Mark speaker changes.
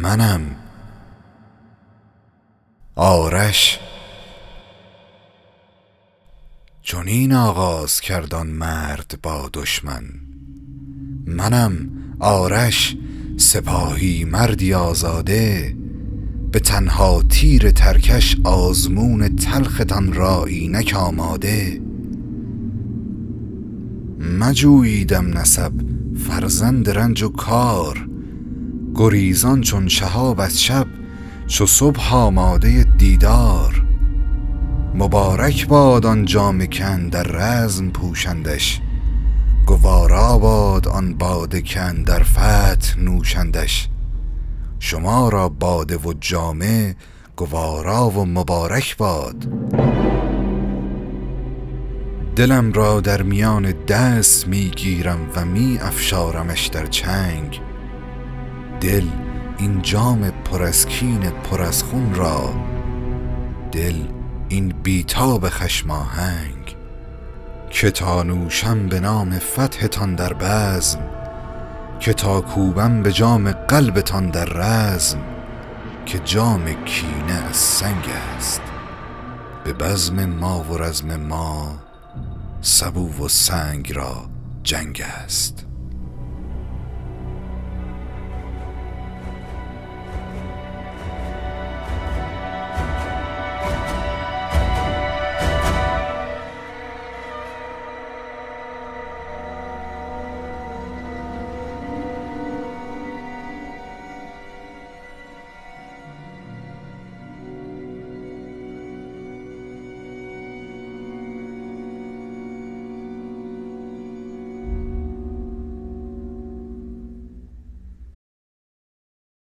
Speaker 1: منم آرش. چنین آغاز کرد آن مرد با دشمن: منم آرش، سپاهی مردی آزاده، به تنها تیر ترکش آزمون تلختان را اینک آماده. مجوییدم نسب فرزند رنج و کار، گریزان چون شهاب از شب، چو صبح آماده دیدار. مبارک باد آن جامه کن در رزم پوشندش، گوارا باد آن باده کن در فتح نوشندش. شما را باده و جامه گوارا و مبارک باد. دلم را در میان دست می گیرم و می افشارمش در چنگ. دل این جام پر از کین پر از خون را، دل این بیتاب خشم آهنگ. که تا نوشم به نام فتحتان در بزم، که تا کوبم به جام قلبتان در رزم. که جام کینه از سنگ است، به بزم ما و رزم ما، سبو و سنگ را جنگ است.